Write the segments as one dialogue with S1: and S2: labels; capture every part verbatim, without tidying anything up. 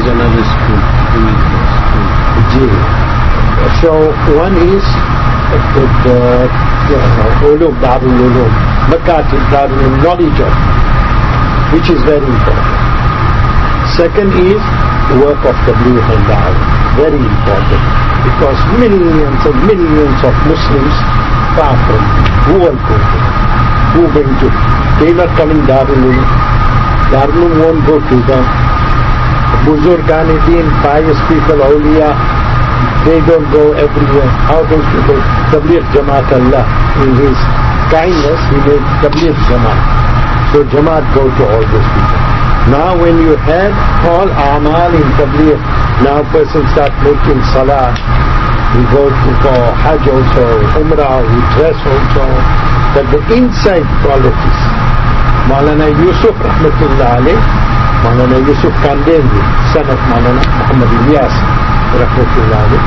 S1: is another school.
S2: Ji. So one is the, the uh, ulum, Darul Ulum, Makatib, Darul Ulum, knowledge of, which is very important. Second is work of Tabligh and Da'wah, very important, because millions and millions of Muslims far from who are going to, who are going to, they are not coming Darul Ulum. Darul Ulum won't go to them. Buzurgan-e-Deen, pious people, awliya, they don't go everywhere. How those people? Tabligh Jamaat Allah, in His kindness, He made Tabligh Jamaat. So Jamaat go to all those people. Now when you had all A'mal in Tabligh, now person start making Salah, he go to for Hajj also, Umrah, he dress also, but the inside qualities. Maulana Yusuf Rahmatullah alayh, Maulana Yusuf Kandeli, son of Maulana Muhammad Ilyas Rahmatullah alayh.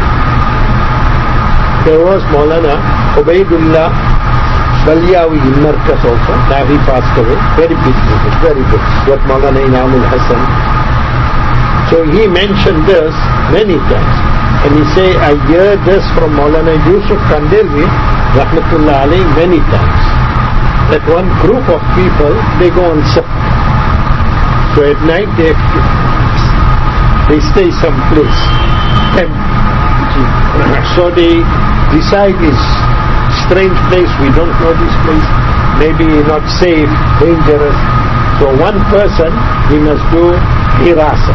S2: There was Maulana Ubaidullah Balyawi in Markaz also. Now he passed away. Very big people, very good. What Maulana Inamul Hassan. So he mentioned this many times. And he say, I hear this from Maulana Yusuf Kandeli Rahmatullah alayh many times. That one group of people, they go on safar. So at night they they stay someplace. So they decide this strange place, we don't know this place, maybe not safe, dangerous. So one person, he must do hirasa,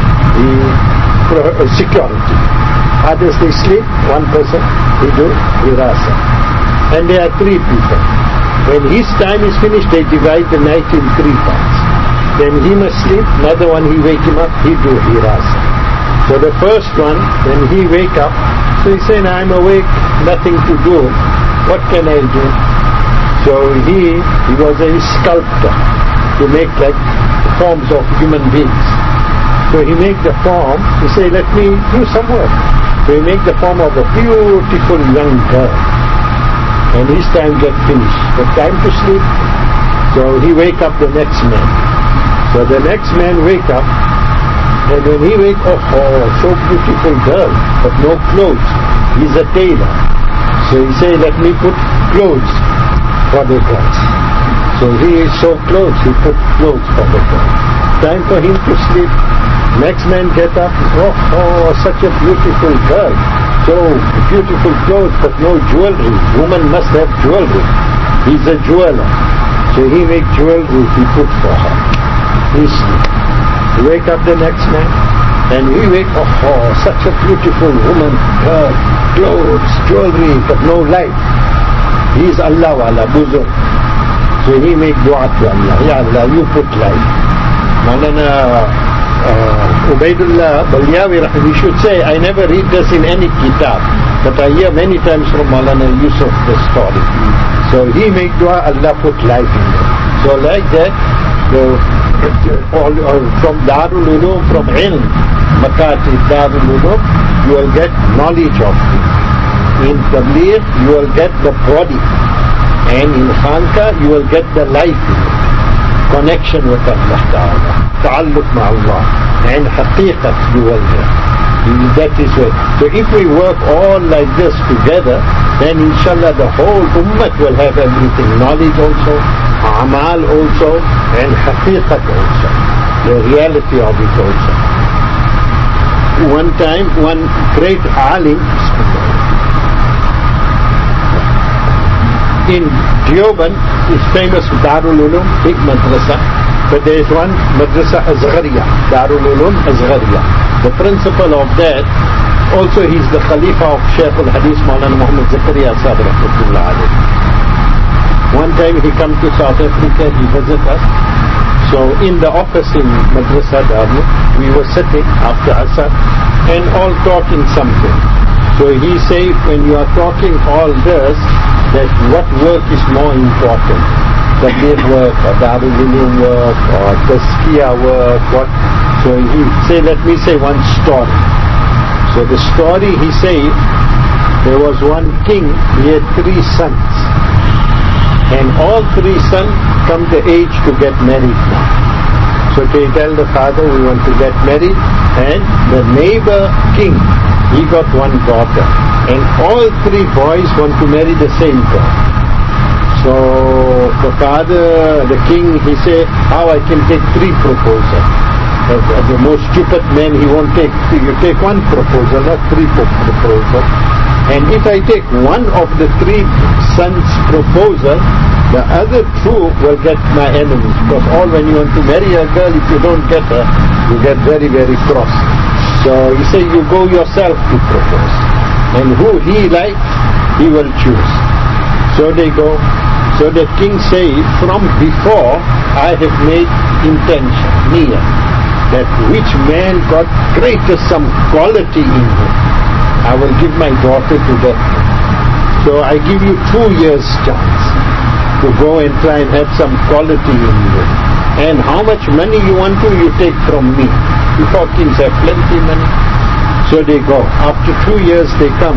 S2: the security. Others they sleep, one person, he do hirasa. And there are three people. When his time is finished, they divide the night in three parts. Then he must sleep, another one he wake him up, he do hirasa. So the first one, when he wake up, so he saying, I'm awake, nothing to do, what can I do? So he, he was a sculptor to make like forms of human beings. So he make the form, he say, let me do some work. So he make the form of a beautiful young girl. And his time get finished. But time to sleep. So he wake up the next man. So the next man wake up, and when he wake up, oh, so beautiful girl, but no clothes. He's a tailor. So he say, let me put clothes for the girls. So he is so clothes, he put clothes for the girls. Time for him to sleep. Next man get up, oh, oh, such a beautiful girl. So beautiful clothes, but no jewelry. Woman must have jewelry. He's a jeweler. So he make jewelry, he put for her. He sleep. He wake up the next man, and he wake up, oh, such a beautiful woman, girl, clothes, jewelry, but no light. He is Allah wala, buzur. So he make dua to Allah, Ya Allah, you put light. Maulana uh, Ubaidullah Balyawi, he should say, I never read this in any kitab, but I hear many times from Maulana Yusuf the story. So he make dua, Allah put light in it. So like that, the All, all, from Darul Ulum, from ilm, Makatib, Darul Ulum, you will get knowledge of it. In Tabligh, you will get the body. And in Khanka, you will get the life in it. Connection with Allah Ta'ala. Ta'alluq ma'Allah. And haqiqat you will get. That is it. So if we work all like this together, then inshallah the whole ummah will have everything. Knowledge also, A'mal also, and haqiqat also. The reality of it also. One time, one great alim in Deoband is famous Darul Ulum, big madrasa, but there is one madrasa Azghariya, Darul Ulum Azghariya. The principal of that, also he is the Khalifa of Shaykh al-Hadith Maulana Muhammad Zakaria Sahib Rahmatullah alayhi. One time he come to South Africa, he visit us. So in the office in Madrasa Darul, we were sitting after Asr and all talking something. So he say, when you are talking all this, that what work is more important? Tabligh work or Darul Ulum work or Tazkiyah work, what? So he say, let me say one story. So the story he say, there was one king, he had three sons. And all three sons come to age to get married now. So they tell the father, we want to get married, and the neighbor king, he got one daughter, and all three boys want to marry the same girl. So the father, the king, he say, how I can take three proposals? The, the most stupid man, he won't take, you take one proposal, not three proposals. And if I take one of the three sons' proposal, the other two will get my enemies. Because all when you want to marry a girl, if you don't get her, you get very, very cross. So he say, you go yourself to propose. And who he likes, he will choose. So they go. So the king say, from before I have made intention, niya, that which man got greater some quality in him, I will give my daughter to that. So I give you two years chance to go and try and have some quality in you. And how much money you want to, you take from me. Before kings have plenty money. So they go. After two years they come.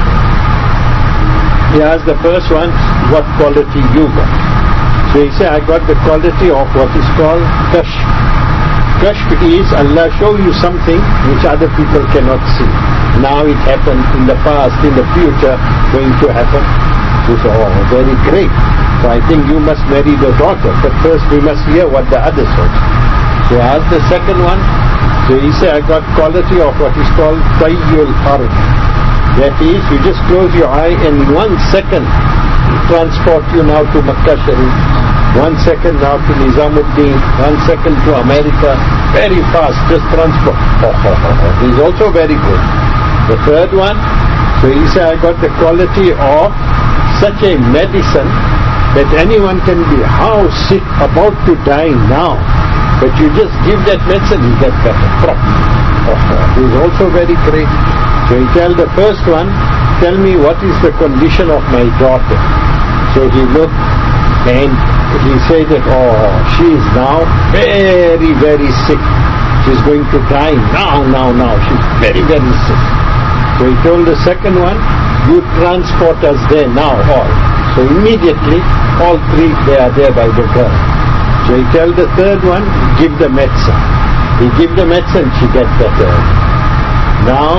S2: He asks the first one, what quality you got? So he said, I got the quality of what is called kashf. Kashf is Allah show you something which other people cannot see. Now it happened in the past, in the future, going to happen. He said, oh, very great. So I think you must marry the daughter. But first we must hear what the others say. So I asked the second one. So he said, I got quality of what is called tayyul ard. That is, you just close your eye and in one second transport you now to Makkah Sharif. One second now to Nizamuddin, one second to America, very fast, just transport. He is also very good. The third one, so he said, I got the quality of such a medicine that anyone can be how sick, about to die now, but you just give that medicine, you get better. He is also very great. So he tell the first one, tell me what is the condition of my daughter. So he looked and he said that, oh, she is now very, very sick. She's going to die now, now, now. She's very, very sick. So he told the second one, you transport us there now, all. So immediately, all three, they are there by the girl. So he tell the third one, give the medicine. He give the medicine, she gets better. Now,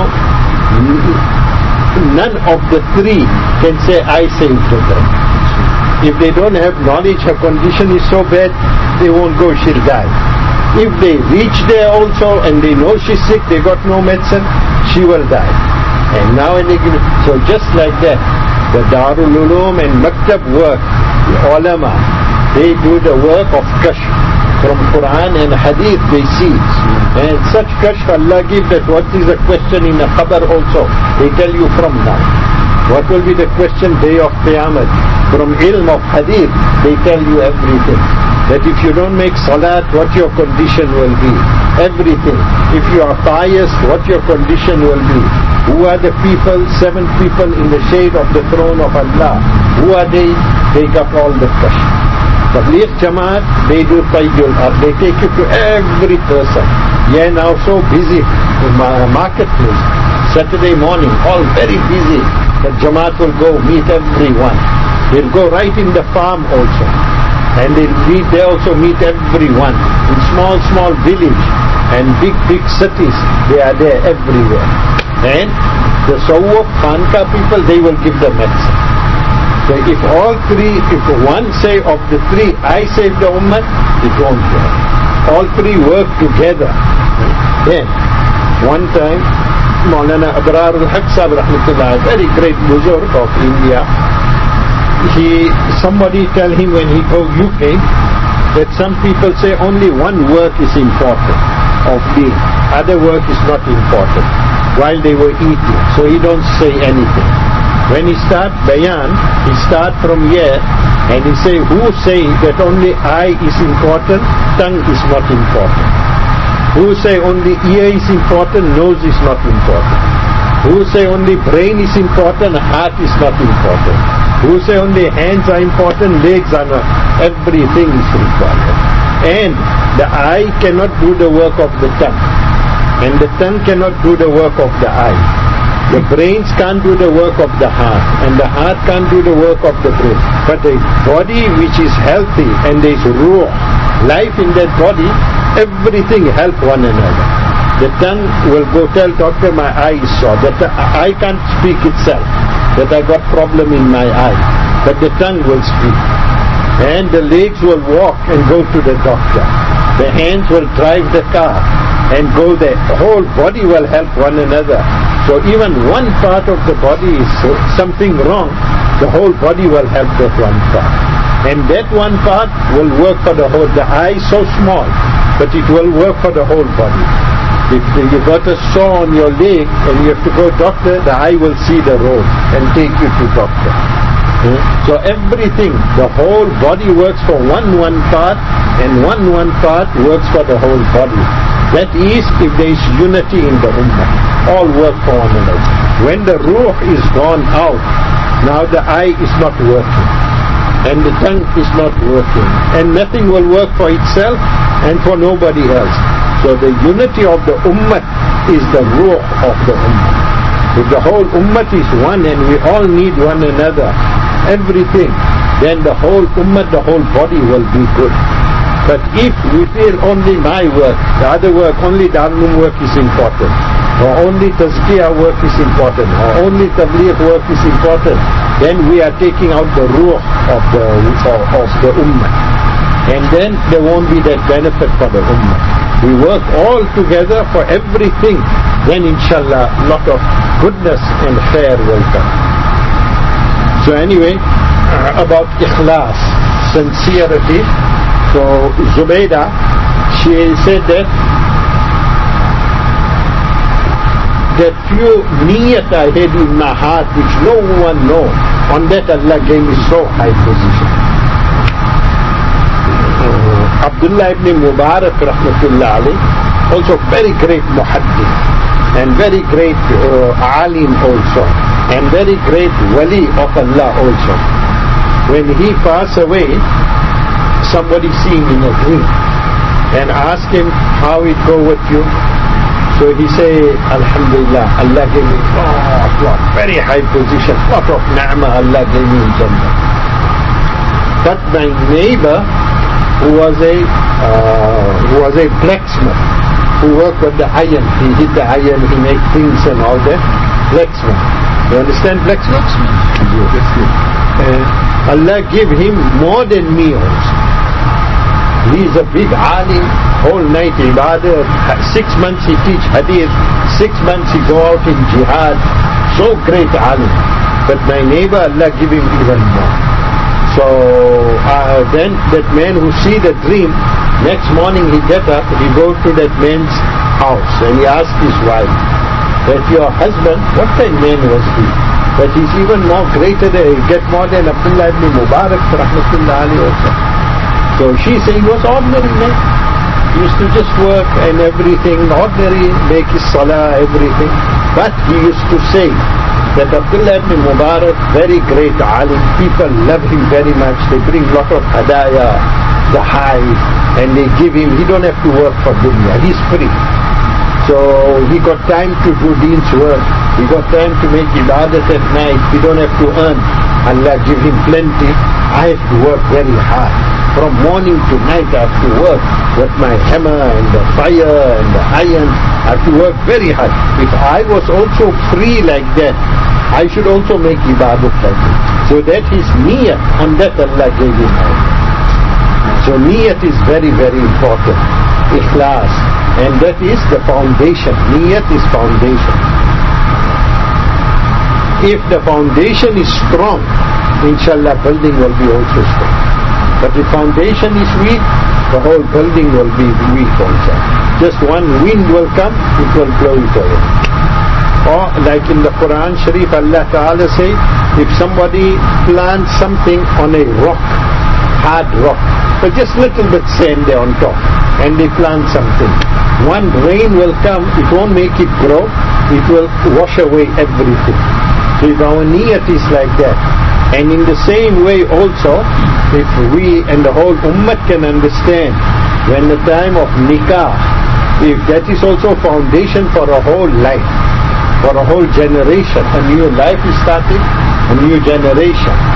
S2: none of the three can say, I saved the girl. If they don't have knowledge, her condition is so bad, they won't go, she'll die. If they reach there also and they know she's sick, they got no medicine, she will die. And now and again, so just like that, the Darul Uloom and Maktab work, the ulama, they do the work of kashf. From Quran and Hadith they see. And such kashf Allah give that what is the question in the Qabr also. They tell you from now. What will be the question day of Qiyamah? From ilm of Hadith, they tell you everything. That if you don't make salat, what your condition will be. Everything. If you are pious, what your condition will be. Who are the people, seven people in the shade of the throne of Allah? Who are they? They got all the kashf. Tabligh Jamaat, they do tayyul ard. They take you to every person. Yeah, now so busy in marketplace. Saturday morning, all very busy. But Jamaat will go meet everyone. They'll go right in the farm also. And they'll meet, they also meet everyone. In small, small village and big, big cities, they are there everywhere. And the Sawwaf, Khanka people, they will give the medicine. So if all three, if one say of the three, I save the ummah, it won't work. All three work together. Then, one time, Maulana Abrar al-Haq Sahib Rahmatullah, very great Buzurg of India, he, somebody tell him when he go U K, that some people say only one work is important of being, other work is not important, while they were eating, so he don't say anything. When he start bayan, he start from here and he say, who say that only eye is important, tongue is not important? Who say only ear is important, nose is not important? Who say only brain is important, heart is not important? Who say only hands are important, legs are not? Everything is important. And the eye cannot do the work of the tongue. And the tongue cannot do the work of the eye. The brains can't do the work of the heart, and the heart can't do the work of the brain. But a body which is healthy and there is ruh, life in that body, everything help one another. The tongue will go tell doctor my eye is sore. The t- eye can't speak itself that I got problem in my eye, but the tongue will speak. And the legs will walk and go to the doctor. The hands will drive the car and go there. The whole body will help one another. So even one part of the body is something wrong, the whole body will help that one part. And that one part will work for the whole. The eye is so small, but it will work for the whole body. If you got a sore on your leg and you have to go to doctor, the eye will see the road and take you to doctor. Hmm? So everything, the whole body works for one one part, and one one part works for the whole body. That is, if there is unity in the ummah, all work for one another. When the ruh is gone out, now the eye is not working, and the tongue is not working, and nothing will work for itself and for nobody else. So the unity of the ummah is the ruh of the ummah. If the whole ummah is one and we all need one another, everything, then the whole ummah, the whole body will be good. But if we feel only my work, the other work, only Darul work is important, or only Tazkiyah work is important, or only Tabligh work is important, then we are taking out the ruh of the, of, of the ummah. And then there won't be that benefit for the ummah. We work all together for everything, then inshallah lot of goodness and khair will come. So anyway, uh, about ikhlas, sincerity. So Zubaydah, she said that that few niyat I had in my heart which no one knows, on that Allah gave me so high position. uh, Abdullah ibn Mubarak rahmatullah alayh, also very great muhaddith and very great uh, alim also, and very great wali of Allah also. When he passed away, somebody seen in a dream and asked him how it go with you. So he say, Alhamdulillah, Allah gave me lot, lot, very high position, lot of ni'mah Allah gave me in Jannah. But my neighbor, who was a uh, who was a blacksmith, who worked with the iron, he hit the iron, he made things and all that, blacksmith. You understand blacksmith? Yes. Uh, Allah gave him more than me also. He is a big alim, whole night ibadah, six months he teach hadith, six months he go out in jihad, so great alim. But my neighbor, Allah give him even more. So uh, then that man who see the dream, next morning he get up, he go to that man's house and he ask his wife, that your husband, what kind of man was he? That he's even more greater, he get more than Abdullah ibn Mubarak rahmatullah alayhi also. So she saying was ordinary man. He used to just work and everything, ordinary, make his salah, everything. But he used to say that Abdullah ibn Mubarak, very great alim, people love him very much. They bring lot of hadaya, the high, and they give him, he don't have to work for dunya, he's free. So he got time to do deen's work, he got time to make ibadat at night, he don't have to earn. Allah give him plenty. I have to work very hard. From morning to night I have to work with my hammer and the fire and the iron. I have to work very hard. If I was also free like that, I should also make ibadat like that. So that is niyat, on that Allah gave him. So niyat is very, very important. Ikhlas. And that is the foundation. Niyat is foundation. If the foundation is strong, inshallah building will be also strong. But if foundation is weak, the whole building will be weak also. Just one wind will come, it will blow it away. Or like in the Quran Sharif, Allah Ta'ala say, if somebody plants something on a rock, hard rock, but just little bit sand there on top, and they plant something, one rain will come, it won't make it grow, it will wash away everything. So if our niyat is like that, and in the same way also, if we and the whole ummah can understand, when the time of nikah, if that is also foundation for a whole life, for a whole generation, a new life is starting, a new generation.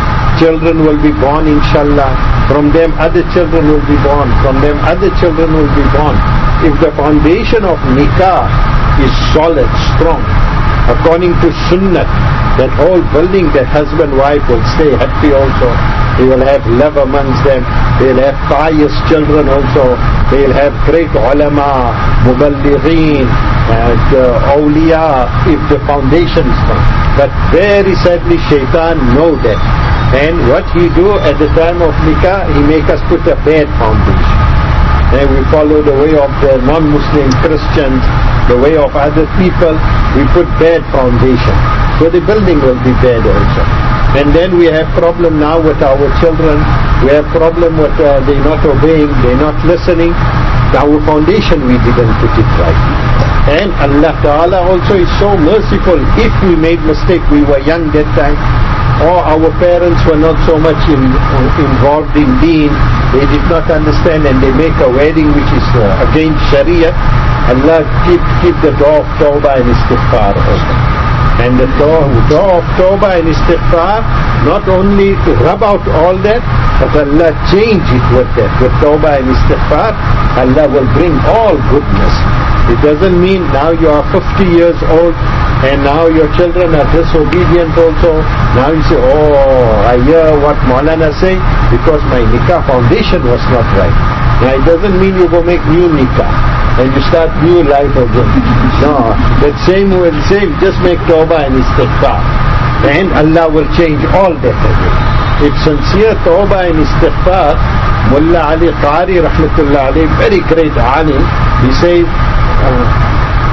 S2: children will be born, inshallah. From them other children will be born. From them other children will be born. If the foundation of nikah is solid, strong, according to sunnah, that whole building, that husband-wife will stay happy also. They will have love amongst them. They will have pious children also. They will have great ulama, muballighin, and uh, awliya, if the foundation is strong. But very sadly, shaitan know that. And what he do at the time of nikah, he make us put a bad foundation. And we follow the way of the non-Muslim Christians, the way of other people. We put bad foundation. So the building will be bad also. And then we have problem now with our children. We have problem with uh, they're not obeying, they're not listening. Our foundation we didn't put it right. And Allah Ta'ala also is so merciful. If we made mistake, we were young that time, or our parents were not so much in, uh, involved in deen, they did not understand, and they make a wedding which is uh, against Sharia, Allah keep, keep the door of Tawbah and Istighfar open. And the door, door of Tawbah and Istighfar, not only to rub out all that, but Allah change it with that. With Tawbah and Istighfar, Allah will bring all goodness. It doesn't mean now you are fifty years old and now your children are disobedient also. Now you say, oh, I hear what Maulana say because my nikah foundation was not right. Now it doesn't mean you go make new nikah and you start new life again. No, that same will same, just make tawbah and istighfar. And Allah will change all that again. If sincere tawbah and istighfar, Mullah Ali Qari rahmatullah alayhi, very great alim, he says, uh,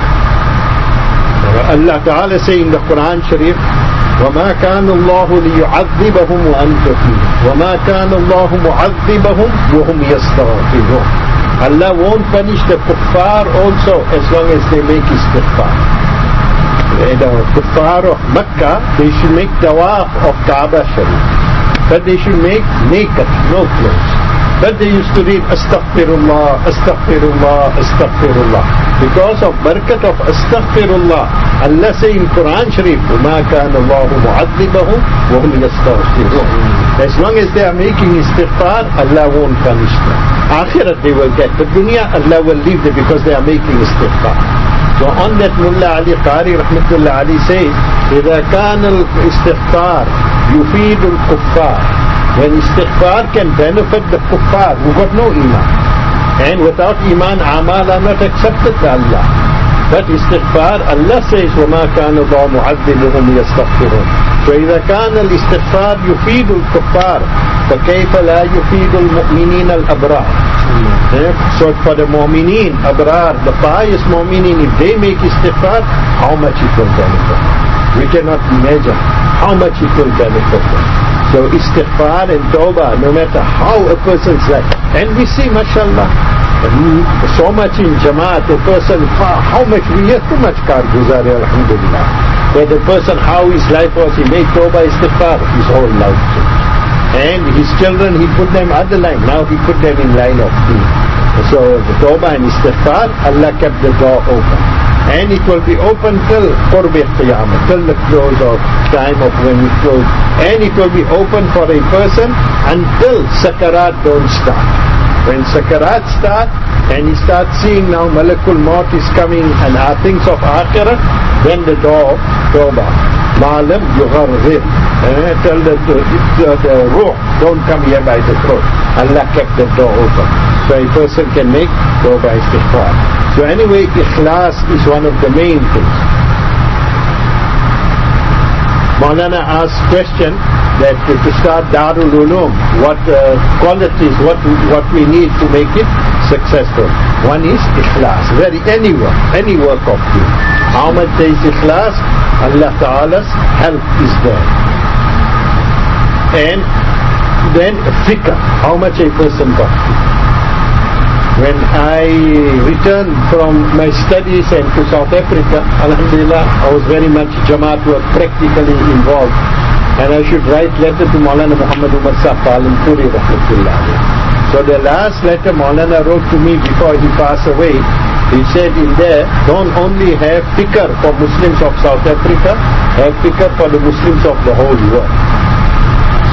S2: Allah Ta'ala say in the Quran Sharif, وَمَا كَانَ اللَّهُ لِيُعَذِّبَهُمْ وَأَنْتَ فِيهِمْ وَمَا كَانَ اللَّهُ مُعَذِّبَهُمْ وَهُمْ يَسْتَغْفِرُونَ. Allah won't punish the kuffar also as long as they make istighfar. The kuffar of Makkah, they should make tawaf of Kaaba Sharif, but they should make naked, no clothes. But they used to read Astaghfirullah, Astaghfirullah, Astaghfirullah. Because of barakat of Astaghfirullah, Allah say in Quran Sharif, وَمَا كَانَ اللَّهُ مُعَذِّبَهُمْ وَهُمْ يَسْتَغْفِرُونَ. As long as they are making istighfar, Allah won't punish them. Akhirat they will get. But dunya, Allah will leave them because they are making istighfar. So on that, Mullah Ali Qari rahmatullah Ali says, إِذَا كَانَ الْإِسْتِغْفَارُ يُفِيدُ الْكُفَّارِ. When istighfar can benefit the kuffar who got no iman. And without iman, amal are not accepted by Allah. But istighfar, Allah says, وَمَا كَانَ اللَّهُ مُعَذِّبُهُمْ يَسْتَغْفِرُونَ. فإذا كان الاستغفار يفيد الكفار فكيف لا يفيد المؤمنين الأبرار. So for the mu'mineen, abrar, the pious mu'mineen, if they make istighfar, how much it will benefit. We cannot imagine how much it will benefit them. So istighfar and tawbah, no matter how a person's life. And we see, mashallah, so much in Jamaat, a person, how much we hear too much karguzar, alhamdulillah. Where the person, how his life was, he made tawbah, istighfar, his whole life changed. And his children, he put them other line, now he put them in line of deen. So the tawbah and istighfar, Allah kept the door open. And it will be open till Qurb Qiyamah, till the close of time of when it close. And it will be open for a person until Sakarat don't start. When Sakarat start and he starts seeing now Malakul Maut is coming and are things of Akhirah, then the door of Tawbah. Ma'alam yugharghir. Tell the, the, the, the ruh, don't come here by the throat. Allah kept the door open. So a person can make Tawbah istighfar. So anyway, ikhlas is one of the main things. Maulana asked question that to start Darul Uloom, what uh, qualities, what what we need to make it successful. One is ikhlas. Very any work, any work of you. How much there is ikhlas, Allah Ta'ala's help is there. And then fikr, how much a person got. When I returned from my studies and to South Africa, alhamdulillah, I was very much Jamaat work practically involved. And I should write letter to Maulana Muhammad Umar Sahib Palampuri rahmatullah. So the last letter Maulana wrote to me before he passed away, he said in there, don't only have fikr for Muslims of South Africa, have fikr for the Muslims of the whole world. So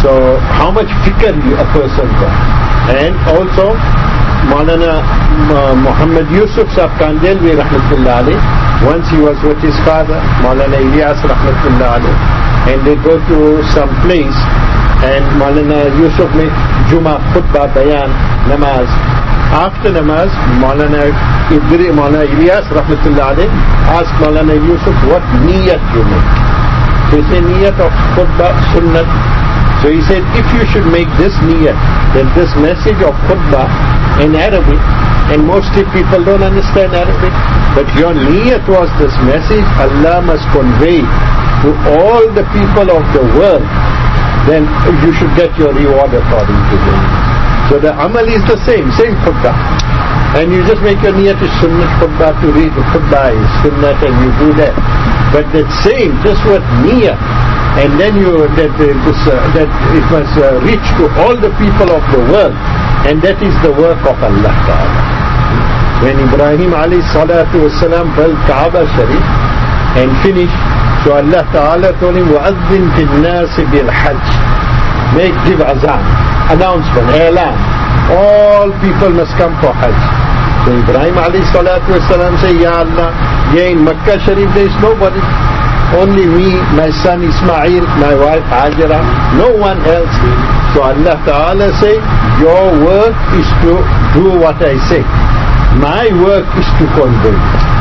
S2: So how much fikr a person got. And also Maulana uh, Muhammad Yusuf Sahib Kandelvi rahmatullah alayh, once he was with his father Maulana Ilyas rahmatullah alayh, and they go to some place and Maulana Yusuf make Juma khutbah bayan namaz. After namaz Maulana Idri Maulana Ilyas rahmatullah alayh asked Maulana Yusuf, what niyat you make? So he said, niyat of khutbah sunnat. So he said, if you should make this niyat, then this message of khutbah in Arabic, and mostly people don't understand Arabic, but your niyat was this message Allah must convey to all the people of the world, then you should get your reward according to them. So the amal is the same, same khutbah. And you just make your niyat is sunnat khutbah, to read the khutbah is sunnat, and you do that. But that same, just with niyat, and then you that uh, this, uh, that it must uh, reach to all the people of the world, and that is the work of Allah Ta'ala. When Ibrahim alayhi salatu wasalam built Kaaba Sharif and finished, so Allah Ta'ala told him, وَأَذِّن فِي النَّاسِ بِالْحَجِّ, make, give azan, announcement, elan, all people must come for Hajj. So Ibrahim alayhi salatu wasalam say, Ya Allah, yeah, in Makkah Sharif there is nobody, only me, my son Ismail, my wife Hajira, no one else. So Allah Ta'ala say, your work is to do what I say, my work is to convey.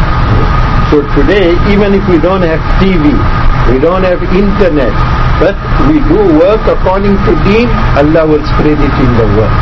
S2: So today, even if we don't have T V, we don't have internet, but we do work according to deen, Allah will spread it in the world.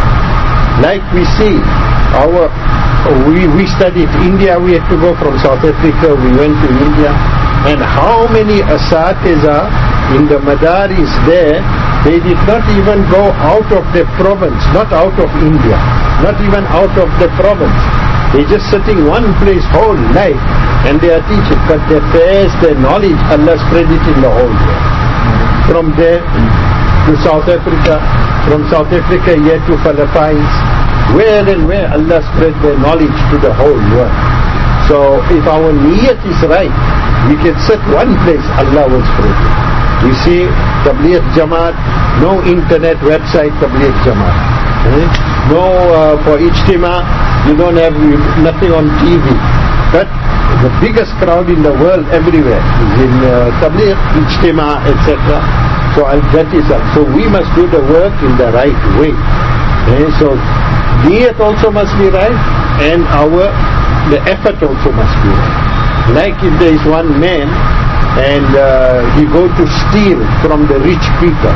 S2: Like we see, our we, we studied India, we had to go from South Africa, we went to India, and how many asatiza in the madaris there, they did not even go out of the province, not out of India, not even out of the province. They just sitting one place whole life and they are teaching, but their fairs, their knowledge, Allah spread it in the whole world. From there to South Africa, from South Africa here to Philippines, where and where Allah spread their knowledge to the whole world. So if our niyat is right, we can sit one place, Allah will spread it. We see Tabligh Jamaat, no internet website Tabligh Jamaat. Eh? No, uh, for Ijtima, you don't have nothing on T V. But the biggest crowd in the world everywhere is in uh, Tabligh, Ijtima, et cetera. So uh, that is uh, so we must do the work in the right way. Eh? So niyat also must be right, and our the effort also must be right. Like if there is one man and uh, he go to steal from the rich people.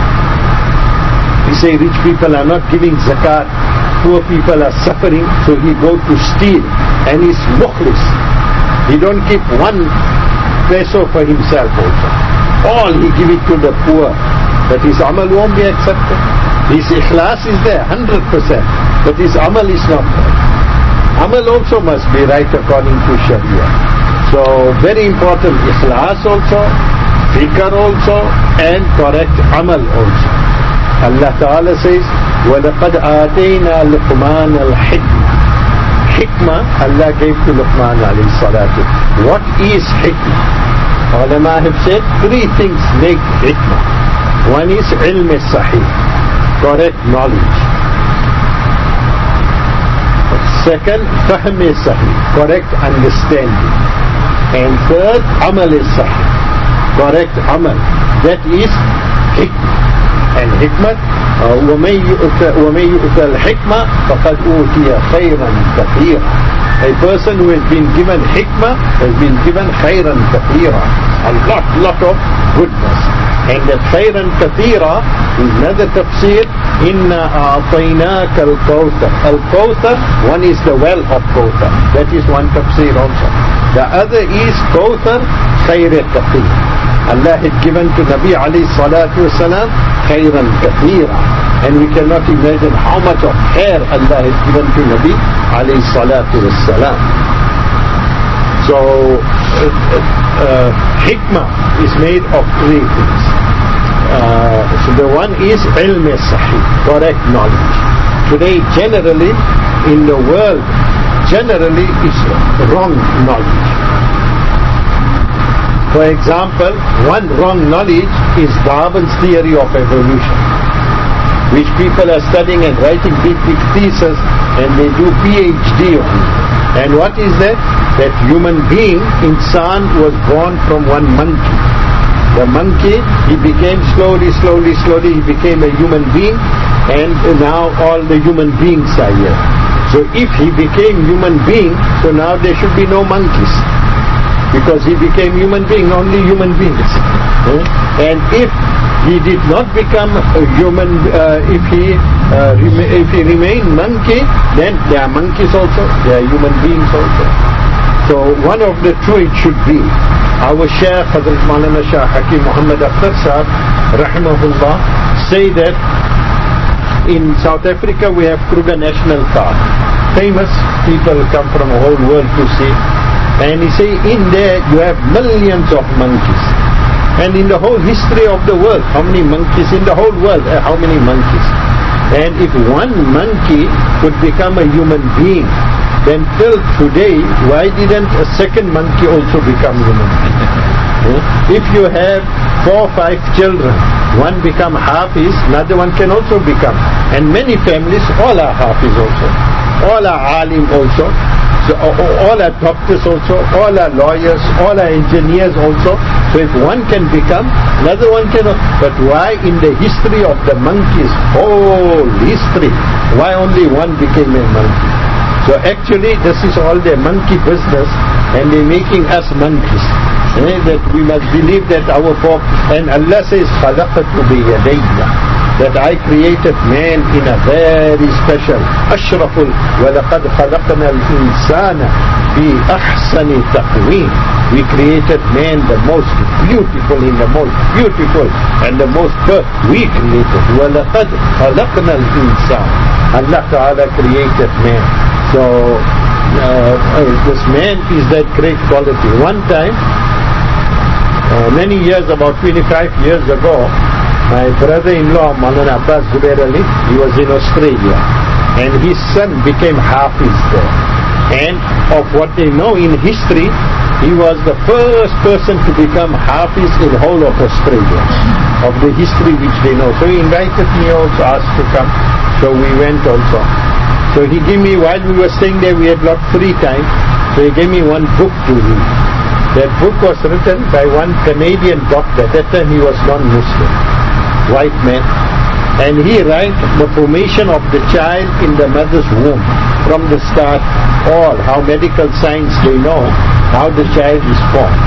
S2: He say rich people are not giving zakat, poor people are suffering, so he go to steal, and he's mukhlis. He don't keep one peso for himself also. All he give it to the poor, but his amal won't be accepted. His ikhlas is there, one hundred percent, but his amal is not there. Amal also must be right according to Sharia. So very important, ikhlas also, fikr also, and correct amal also. Allah Ta'ala says, وَلَقَدْ آتَيْنَا لُقْمَانَ الْحِكْمَةِ. Hikmah Allah gave to Luqman alayhi salatu. What is hikmah? Ulama have said three things make hikmah. One is ilm sahih, correct knowledge. Second, fahm sahih, correct understanding. And third, amal sahih, correct amal. That is hikmah. And hikmah, وَمَنْ يُؤْتَ الْحِكْمَةِ فَقَدْ أُوتِيَ خَيْرًا كَثِيرًا. A person who has been given hikmah has been given khayran kathira, a lot, lot of goodness. And that khayran kathira is another tafsir, إِنَّا أَعْطَيْنَاكَ الْكَوْثَرَ. Al-Kawthar, one is the well of Kawthar. That is one tafsir also. The other is Kawthar khayr kathir. Allah had given to Nabi alayhi salatu wasalam khayran kathira, and we cannot imagine how much of khair Allah has given to Nabi alayhi salatu wasalam. So uh, uh, hikmah is made of three things. Uh, so the one is ilm sahih, correct knowledge. Today generally in the world, generally is wrong knowledge. For example, one wrong knowledge is Darwin's theory of evolution, which people are studying and writing big, big theses, and they do PhD on it. And what is that? That human being, insan, was born from one monkey. The monkey, he became slowly, slowly, slowly, he became a human being, and now all the human beings are here. So if he became human being, so now there should be no monkeys, because he became human being, only human beings. And if he did not become a human, uh, if he uh, rem- if he remained monkey, then there are monkeys also, there are human beings also. So one of the two it should be. Our Shaykh Hazrat Maulana Shah Hakim Muhammad Akhtar Sahib, Rahimahullah, say that in South Africa we have Kruger National Park. Famous people come from the whole world to see. And he say in there you have millions of monkeys. And in the whole history of the world, how many monkeys in the whole world? Uh, how many monkeys? And if one monkey could become a human being, then till today, why didn't a second monkey also become human being? uh, if you have four or five children, one become Hafiz, another one can also become. And many families, all are Hafiz also, all are Alim also. So all are doctors also, all are lawyers, all are engineers also. So if one can become, another one cannot. But why in the history of the monkeys, whole history, why only one became a monkey? So actually this is all their monkey business, and they're making us monkeys. Eh, that we must believe that our folk, and Allah says, خَلَقَتُ بِيَدَيَّ, that I created man in a very special, أشرفul, وَلَقَدْ خَلَقْنَا الْإِنسَانَ بِأَحْسَنِ تَقْوِيمٍ. We created man the most beautiful, in the most beautiful and the most perfect. We created. وَلَقَدْ خَلَقْنَا الْإِنسَانَ. Allah Ta'ala created man. So uh, this man is that great quality. One time, uh, many years, about twenty-five years ago, my brother-in-law, Maulana Abbas Zubair Ali, he was in Australia, and his son became Hafiz there. And of what they know in history, he was the first person to become Hafiz in the whole of Australia, of the history which they know. So he invited me also, asked to come. So we went also. So he gave me, while we were staying there, we had lot free time, so he gave me one book to read. That book was written by one Canadian doctor. That time he was non-Muslim, white man, and he writes the formation of the child in the mother's womb from the start, all how medical science they know how the child is formed.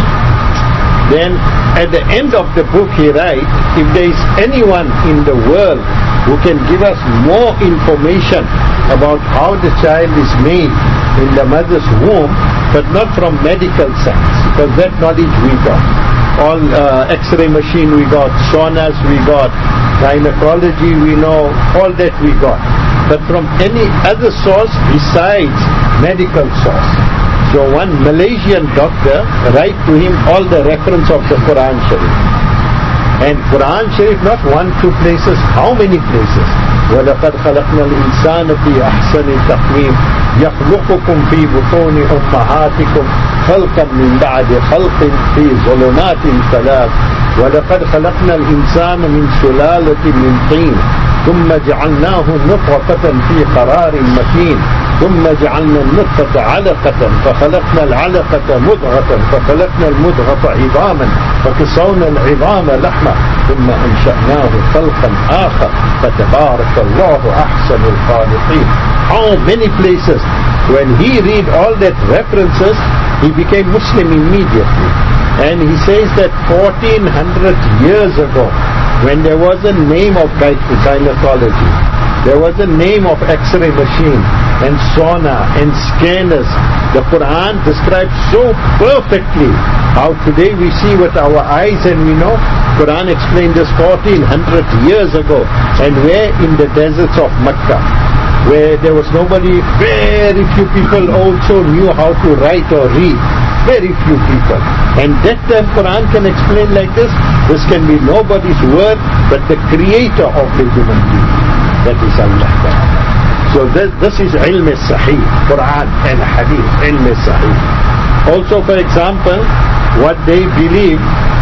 S2: Then at the end of the book he writes, if there is anyone in the world who can give us more information about how the child is made in the mother's womb, but not from medical science, because that knowledge we got. All uh, X-ray machine we got, sonars we got, gynecology we know, all that we got. But from any other source besides medical source. So one Malaysian doctor write to him all the reference of the Quran Sharif. And Quran Sharif, not one, two places, how many places? وَلَقَدْ خَلَقْنَا الْإِنسَانَ فِي أَحْسَنِ تَقْوِيمٍ يَخْلُقُكُمْ فِي بُطُونِ أُمَّهَاتِكُمْ خَلْقًا مِنْ بَعْدِ خَلْقٍ فِي ظُلُمَاتٍ ثَلَاثٍ وَلَقَدْ خَلَقْنَا الْإِنسَانَ مِنْ سُلَالَةٍ مِنْ طِينٍ ثُمَّ جَعَلْنَاهُ نُطْفَةً فِي قَرَارٍ مَكِينٍ ثُمَّ جَعَلْنَا النُّطْفَةَ عَلَقَةً فَخَلَقْنَا الْعَلَقَةَ مُضْغَةً فَخَلَقْنَا الْمُضْغَةَ عِظَامًا فَكَسَوْنَا الْعِظَامَ لَحْمًا ثُمَّ أَنشَأْنَاهُ خَلْقًا آخَرَ فَتَبَارَكَ اللَّهُ أَحْسَنُ الْخَالِقِينَ. How many places? When he read all that references, he became Muslim immediately. And he says that fourteen hundred years ago, when there was a name of gynecology, there was a name of X-ray machine and sonar and scanners, the Quran describes so perfectly how today we see with our eyes and we know. Quran explained this fourteen hundred years ago, and where in the deserts of Mecca, where there was nobody, very few people also knew how to write or read. Very few people. And that time Quran can explain like this. This can be nobody's word but the creator of the human being. That is Allah. So this, this is ilm sahih, Quran and hadith, ilm sahih. Also, for example, what they believe,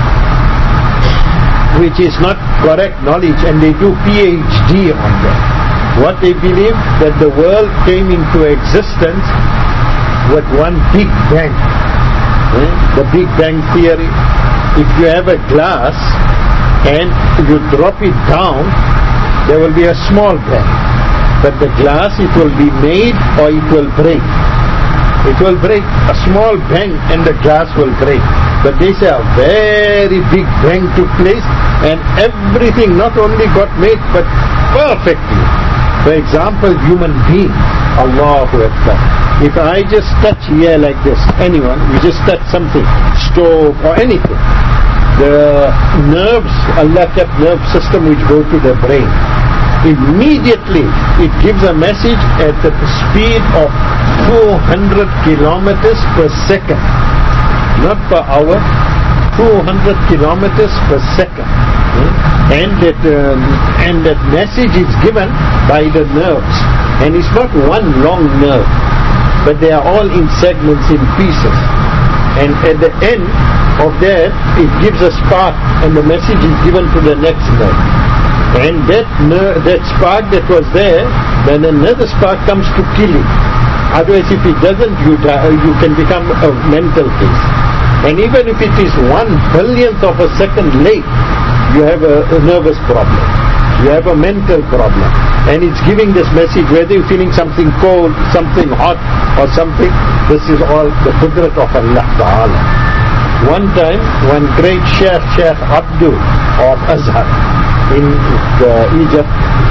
S2: which is not correct knowledge, and they do PhD on that. What they believe, that the world came into existence with one big bang. Eh? The Big Bang Theory. If you have a glass and you drop it down, there will be a small bang. But the glass, it will be made or it will break. It will break. A small bang and the glass will break. But they say a very big bang took place and everything not only got made but perfectly. For example, human being. Allahu Akbar. If I just touch here like this, anyone, you just touch something, stove or anything, the nerves, Allah kept nerve system which go to the brain. Immediately it gives a message at the speed of two hundred kilometers per second. Not per hour, two hundred kilometers per second. And that, um, and that message is given by the nerves. And it's not one long nerve, but they are all in segments, in pieces. And at the end of that, it gives a spark, and the message is given to the next nerve. And that ner- that spark that was there, then another spark comes to kill it. Otherwise, if it doesn't, you die, you can become a mental case. And even if it is one billionth of a second late, you have a, a nervous problem. You have a mental problem. And it's giving this message, whether you're feeling something cold, something hot, or something, this is all the qudrat of Allah Ta'ala. One time, one great Sheikh, Sheikh Abdul of Azhar in uh, Egypt,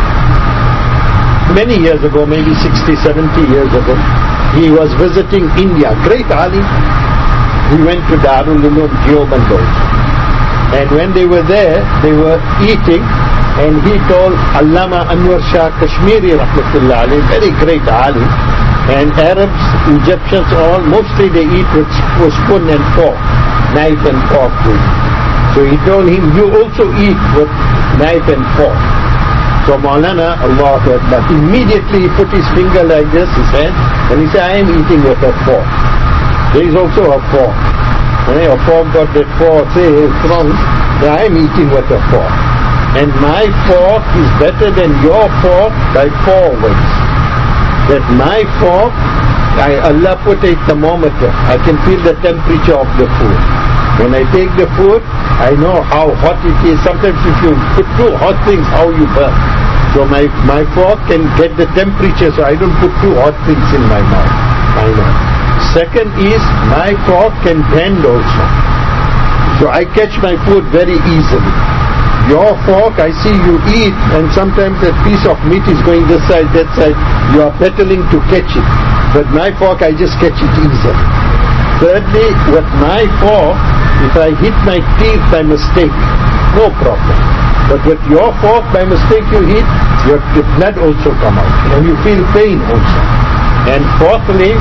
S2: many years ago, maybe sixty, seventy years ago, he was visiting India. Great alim. He went to Darul Uloom Deoband also. And when they were there, they were eating, and he told Allama Anwar Shah Kashmiri Rahmatullah alayhi, very great alim, and Arabs, Egyptians, all, mostly they eat with spoon and fork, knife and fork. So he told him, you also eat with knife and fork. So Maulana, Allahu Akbar, immediately he put his finger like this, his hand, and he said, I am eating with a fork. There is also a fork. When a fork got that fork, say it's wrong, I am eating with a fork. And my fork is better than your fork by four ways. That my fork, I, Allah put a thermometer. I can feel the temperature of the food. When I take the food, I know how hot it is. Sometimes if you put two hot things, how you burn. So my, my fork can get the temperature, so I don't put two hot things in my mouth. I know. Second is, my fork can bend also. So I catch my food very easily. Your fork, I see you eat, and sometimes a piece of meat is going this side, that side. You are battling to catch it. But my fork, I just catch it easily. Thirdly, with my fork, if I hit my teeth by mistake, no problem. But with your fork, by mistake you hit, your the blood also come out, and you feel pain also. And fourthly,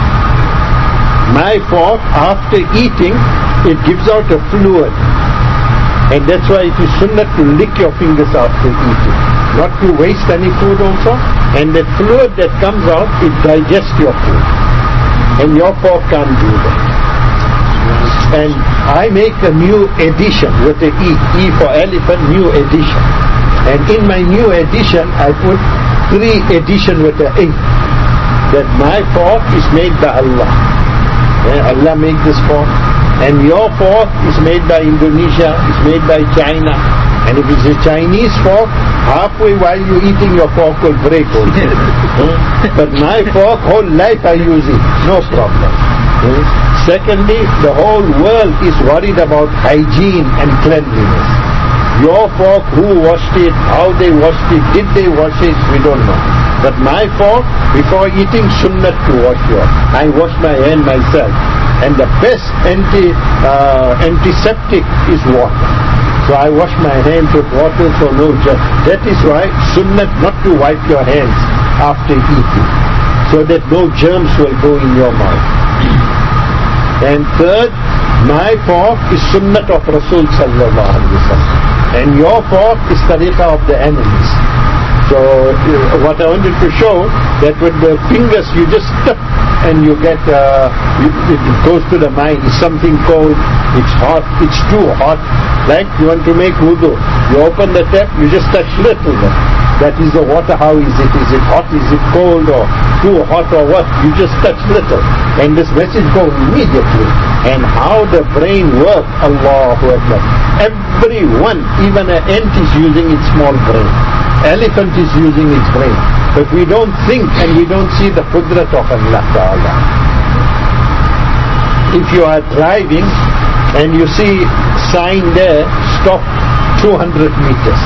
S2: my fork, after eating, it gives out a fluid. And that's why it is sunnah to lick your fingers after eating. Not to waste any food also. And that fluid that comes out, it digests your food. And your fork can't do that. And I make a new edition with the E. E for elephant, new edition. And in my new edition, I put three edition with the A. That my fork is made by Allah. Yeah, Allah made this fork. And your fork is made by Indonesia, is made by China. And if it's a Chinese fork, halfway while you're eating, your fork will break also. But my fork, whole life I use it, no problem. Secondly, the whole world is worried about hygiene and cleanliness. Your fork, who washed it, how they washed it, did they wash it, we don't know. But my fork, before eating, sunnah to wash your. I wash my hand myself. And the best anti uh, antiseptic is water. So I wash my hands with water, so no germs. That is why sunnah not to wipe your hands after eating, so that no germs will go in your mouth. And third, my fork is sunnah of Rasul sallallahu alaihi wasallam, and your fork is tariqah of the enemies. So uh, what I wanted to show, that with the fingers you just tap and you get, uh, it, it goes to the mind. It's something cold, it's hot, it's too hot. Like you want to make wudu, you open the tap, you just touch little bit. That is the water, how is it? Is it hot? Is it cold? Or too hot or what? You just touch little. And this message goes immediately. And how the brain works, Allahu Akbar. Everyone, even an ant is using its small brain. Elephant is using its brain. But we don't think and we don't see the qudrat of Allah Ta'ala. If you are driving and you see sign there, stop two hundred meters.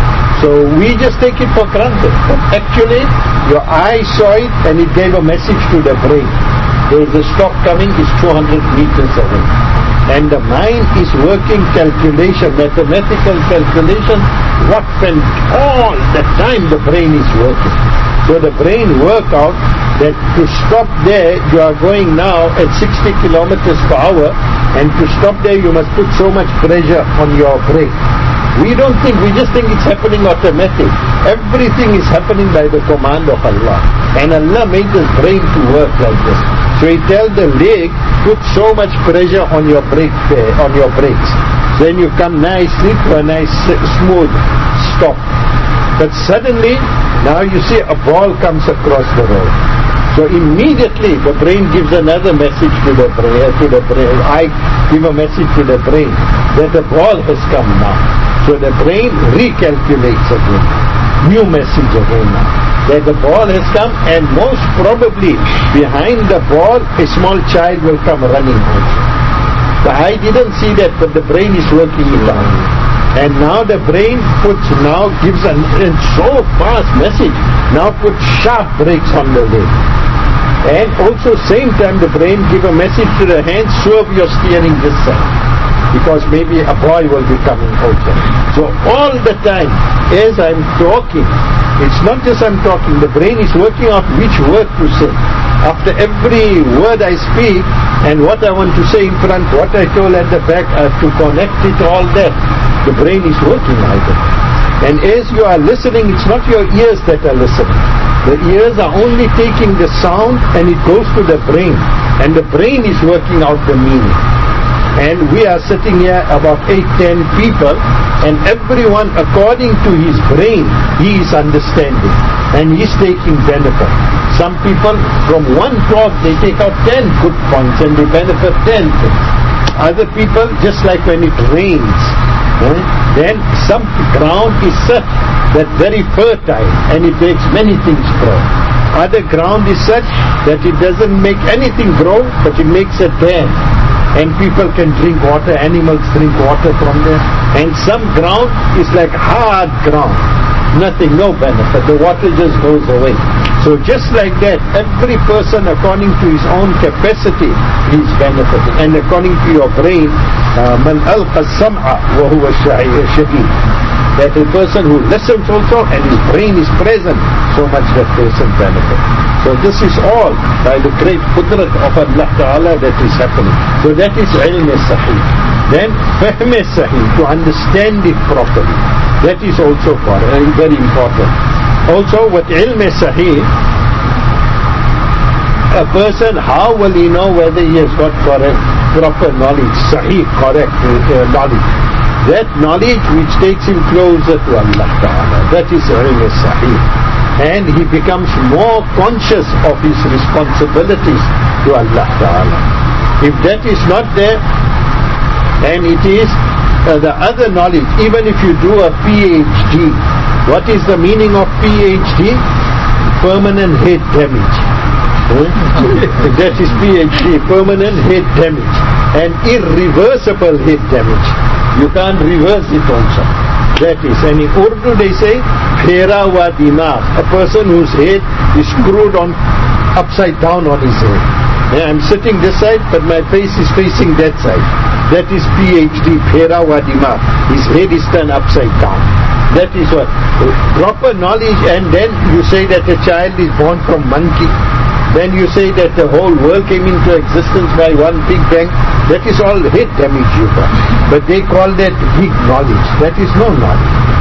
S2: So we just take it for granted. But actually, your eye saw it and it gave a message to the brain. There is a stop coming, it's two hundred meters away. And the mind is working calculation, mathematical calculation, what when all the time the brain is working. So the brain work out that to stop there, you are going now at sixty kilometers per hour, and to stop there you must put so much pressure on your brain. We don't think, we just think it's happening automatic. Everything is happening by the command of Allah. And Allah made this brain to work like this. So He tells the leg, put so much pressure on your brake, on your brakes. Then you come nicely to a nice smooth stop. But suddenly, now you see a ball comes across the road. So immediately the brain gives another message to the brain, to the brain. I give a message to the brain that the ball has come now. So the brain recalculates again. New message again now. That the ball has come, and most probably behind the ball a small child will come running also. The eye didn't see that, but the brain is working it out. And now the brain puts, now gives a, a so fast message, now put sharp brakes on the leg. And also same time the brain give a message to the hand, swerve your steering this side, because maybe a boy will be coming also. So all the time as I'm talking, it's not just I'm talking, the brain is working out which word to say. After every word I speak and what I want to say in front, what I told at the back, I have to connect it all that. The brain is working like that. And as you are listening, it's not your ears that are listening. The ears are only taking the sound and it goes to the brain. And the brain is working out the meaning. And we are sitting here about eight, ten people, and everyone according to his brain, he is understanding. And he is taking benefit. Some people from one talk, they take out ten good points and they benefit ten things. Other people, just like when it rains, eh, then some ground is such that very fertile and it makes many things grow. Other ground is such that it doesn't make anything grow, but it makes a dam. And people can drink water, animals drink water from there. And some ground is like hard ground. Nothing, no benefit. The water just goes away. So just like that, every person according to his own capacity is benefiting. And according to your brain, man alqa sam'a wa huwa shahid. That a person who listens also and his brain is present, so much that person benefits. So this is all by the great qudrat of Allah Ta'ala that is happening. So that is ilm sahih. Then fahm sahih, to understand it properly. That is also very important. Also with ilm sahih, a person, how will he know whether he has got correct, proper knowledge, sahih, correct uh, knowledge? That knowledge which takes him closer to Allah Ta'ala. That is ilm sahih. And he becomes more conscious of his responsibilities to Allah Ta'ala. If that is not there, and it is uh, the other knowledge, even if you do a P H D, what is the meaning of P H D? Permanent head damage. That is P H D, permanent head damage. And irreversible head damage. You can't reverse it also. That is, and in Urdu they say, Phera wa dimagh, a person whose head is screwed on upside down on his head. Yeah, I'm sitting this side, but my face is facing that side. That is P H D, Phera wa dimagh. His head is turned upside down. That is what? Proper knowledge, and then you say that a child is born from monkey. Then you say that the whole world came into existence by one big bang. That is all head damage you got. But they call that big knowledge. That is no knowledge.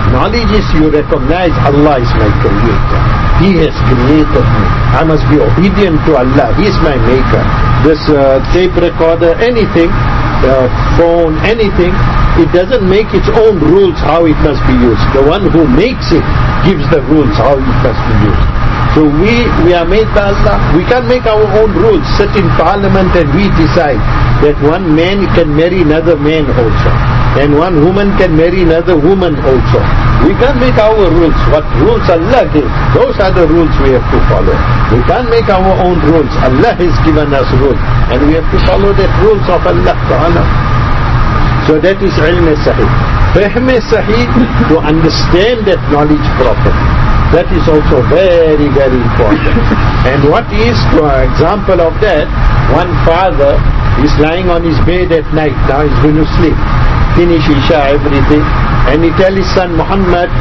S2: Knowledge is you recognize Allah is my creator. He has created me. I must be obedient to Allah. He is my maker. This uh, tape recorder, anything, the phone, anything, it doesn't make its own rules how it must be used. The one who makes it gives the rules how it must be used. So we, we are made by Allah. We can't make our own rules. Sit in parliament and we decide that one man can marry another man also. And one woman can marry another woman also. We can't make our rules. What rules Allah gives, those are the rules we have to follow. We can't make our own rules. Allah has given us rules. And we have to follow the rules of Allah Ta'ala. So that is ilm sahih. Fahm sahih, to understand that knowledge properly. That is also very, very important. And what is, for example of that, one father is lying on his bed at night, now he's going to sleep, finish Isha, everything, and he tell his son Muhammad,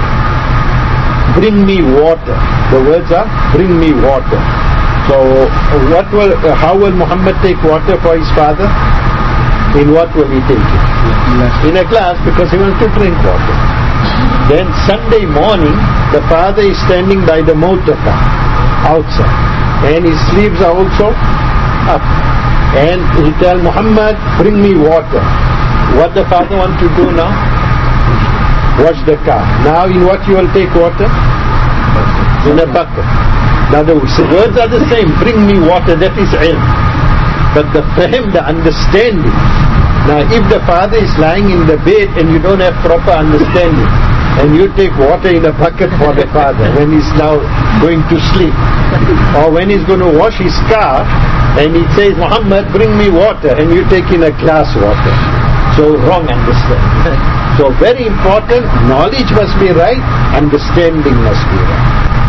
S2: bring me water. The words are, bring me water. So, what will, uh, how will Muhammad take water for his father? In what will he take it? In a glass, because he wants to drink water. Then Sunday morning, the father is standing by the motor car outside, and his sleeves are also up. And he tell Muhammad, bring me water. What the father want to do now? Wash the car. Now in what you will take water? In a bucket. Now the words are the same. Bring me water. That is ilm. But the fahm, the understanding. Now if the father is lying in the bed and you don't have proper understanding, and you take water in a bucket for the father when he's now going to sleep, or when he's going to wash his car and he says, Muhammad, bring me water, and you take in a glass water. So wrong understanding. So very important, knowledge must be right, understanding must be right.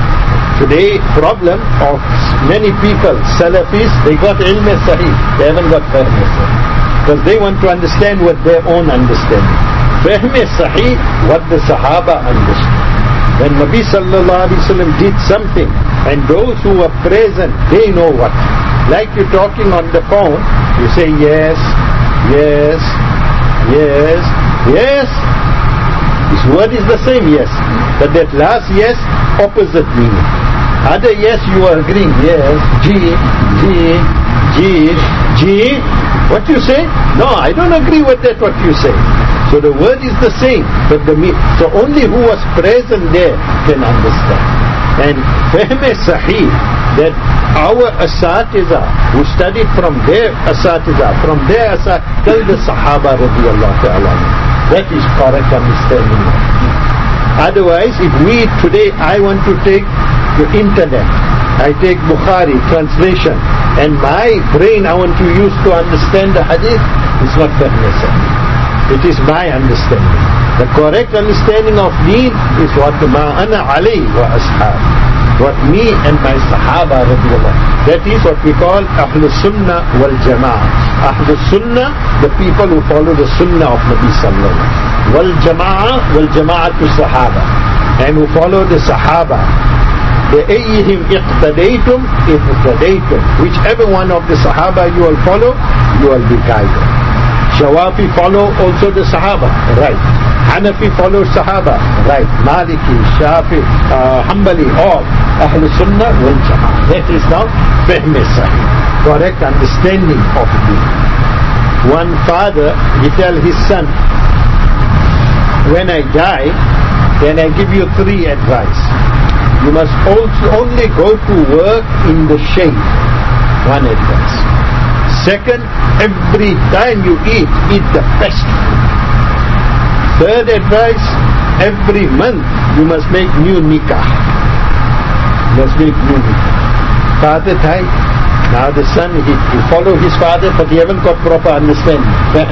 S2: Today problem of many people, Salafis, they got ilm sahih, they haven't got fahm sahih, because they want to understand with their own understanding. Fahm sahih, what the Sahaba understood. When Nabi sallallahu alaihi wasallam did something, and those who were present, they know what. Like you're talking on the phone, you say yes, yes, yes, yes. This word is the same yes, but that last yes, opposite meaning. Other yes, you are agreeing, yes, G, G, G, G. What you say? No, I don't agree with that what you say. So the word is the same, but the meaning. So only who was present there can understand. And fahm sahih, that our asatiza who studied from their asatiza, from their asatiza, tell the Sahaba radiyallahu ta'ala, that is correct understanding. Otherwise, if we today, I want to take the internet, I take Bukhari translation, and my brain I want to use to understand the hadith, it's not fahm sahih. It is my understanding. The correct understanding of deen is what ma ana alayhi wa ashab, what me and my Sahaba radiyallahu. That is what we call Ahlus Sunnah wal Jama'ah. Ahlus Sunnah, the people who follow the Sunnah of Nabi sallallahu alaihi wasallam. Wal Jama'ah, wal Jama'atu Sahaba, and who follow the Sahaba. بأيهم اقتديتم اقتديتم. Whichever one of the Sahaba you will follow, you will be guided. Shawafi follow also the Sahaba, right. Hanafi follow Sahaba, right. Maliki, Shafi, uh, Hanbali, all Ahl Sunnah wal Jama'ah. That is now fahm sahih, correct understanding of deen. One father, he tell his son, when I die, then I give you three advice. You must also only go to work in the shade. One advice. Second, every time you eat, eat the best food. Third advice, every month you must make new nikah. You must make new nikah. Father died. Now the son, he, he follow his father, but he haven't got proper understanding.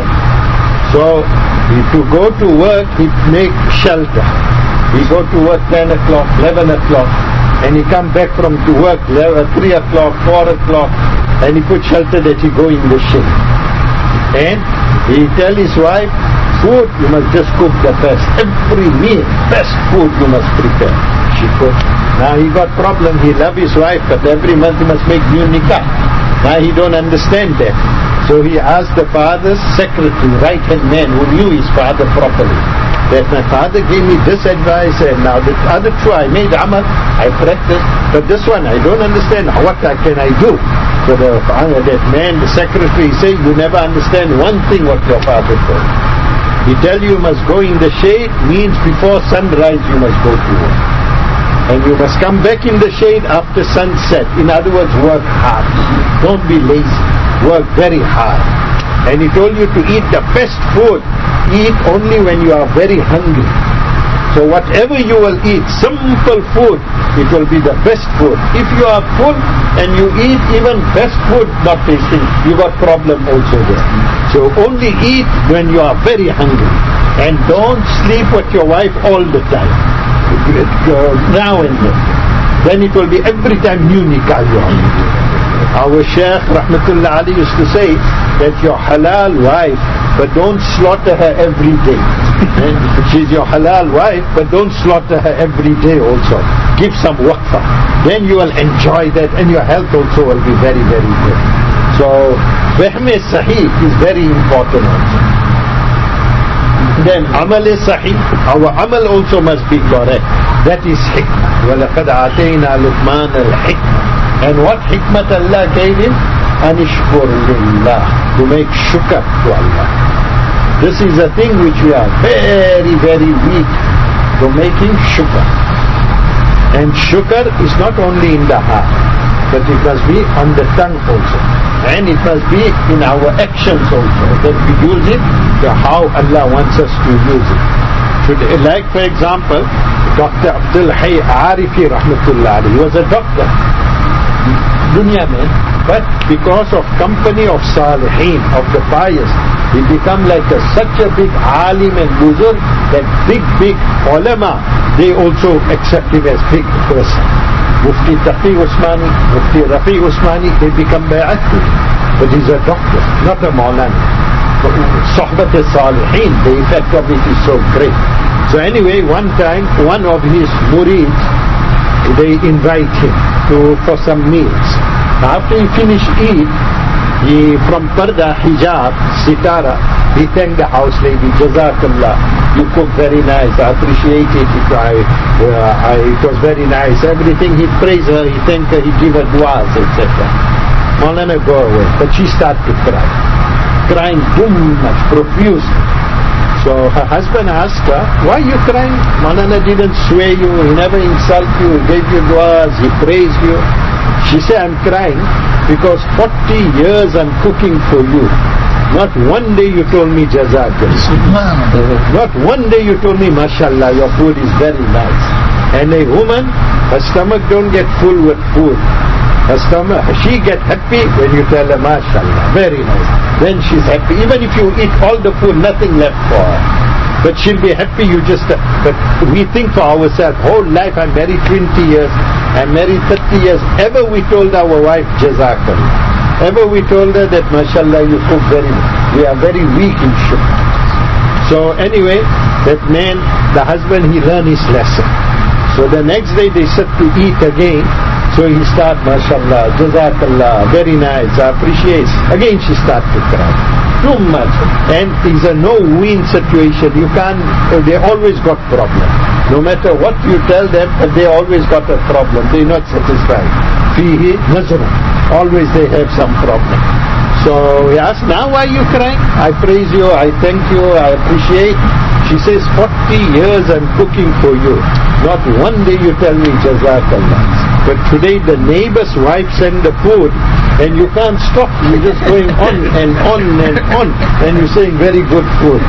S2: So, if you go to work, he make shelter. He go to work ten o'clock, eleven o'clock, and he come back from to work three o'clock, four o'clock, and he put shelter that he go in the shade. And he tell his wife, food you must just cook the best. Every meal, best food you must prepare. She cook. Now he got problem, he love his wife, but every month he must make new nikah. Now he don't understand that. So he asked the father's secretary, right hand man who knew his father properly. that my father gave me this advice and now the other two I made amal, I practiced, but this one I don't understand, what can I do? So the, that man, the secretary, say, you never understand one thing what your father told. He tell you you must go in the shade, means before sunrise you must go to work. And you must come back in the shade after sunset. In other words, work hard. Don't be lazy. Work very hard. And he told you to eat the best food. Eat only when you are very hungry. So whatever you will eat, simple food, it will be the best food. If you are full and you eat even best food, not tasting, you got problem also there. So only eat when you are very hungry. And don't sleep with your wife all the time. Uh, now and then. Then it will be every time new nikah you are. Our Shaykh Rahmatullah Ali used to say that your halal wife, but don't slaughter her every day. She's your halal wife, but don't slaughter her every day also. Give some waqfa. Then you will enjoy that and your health also will be very, very good. So, Fahm Sahih is very important also. Then amal is sahih. Our amal also must be correct. That is hikmah. وَلَقَدْ عَتَيْنَا لُقْمَانَ الْحِكْمَةِ. And what hikmat Allah gave him? Anishkur lillah. To make shukr to Allah. This is a thing which we are very, very weak to making shukr. And shukr is not only in the heart, but it must be on the tongue also. And it must be in our actions also, that we use it to how Allah wants us to use it. Should, like for example, Doctor Abdul Hayy Arifi Rahmatullah Ali, he was a doctor, dunya man, but because of company of Salihin, of the pious, he become like a, such a big alim and buzurg that big, big ulama, they also accept him as big person. Mufti Taqi Usmani, Mufti Rafi Usmani, they become bay'at to him. But he's a doctor, not a maulana. Sohbat al-Salihin, the effect of it is so great. So anyway, one time, one of his murids, they invite him to for some meals. After he finished eat, he from Parda, Hijab, Sitara, he thanked the house lady, Jazakallah, you cook very nice, I appreciate it, it, I, uh, I, it was very nice, everything. He praised her, he thanked her, he gave her du'as, et cetera. Maulana go away, but she started to cry, crying too much, profusely. So her husband asked her, why are you crying? Maulana didn't swear you, he never insulted you, he gave you du'as, he praised you. She said, I'm crying because forty years I'm cooking for you. Not one day you told me Jazakallah. Not one day you told me, mashallah, your food is very nice. And a woman, her stomach don't get full with food. Her stomach, she get happy when you tell her, mashallah, very nice. Then she's happy. Even if you eat all the food, nothing left for her. But she'll be happy you just, uh, but we think for ourselves, whole life I'm married twenty years, I'm married thirty years, ever we told our wife, Jazakallah. Ever we told her that, mashallah, you cook very well. We are very weak in shukr. So anyway, that man, the husband, he learned his lesson. So the next day they sit to eat again. So he start, mashallah, Jazakallah, very nice, I appreciate. Again she start to cry. Too much. And it's a no-win situation. You can't, they always got problem. No matter what you tell them, they always got a problem. They're not satisfied. Fihi nazrun. Always they have some problem. So he asked, now why are you crying? I praise you, I thank you, I appreciate. She says, forty years I'm cooking for you. Not one day you tell me Jazakallah. But today the neighbor's wife send the food and you can't stop. You're just going on and on and on and you're saying very good food.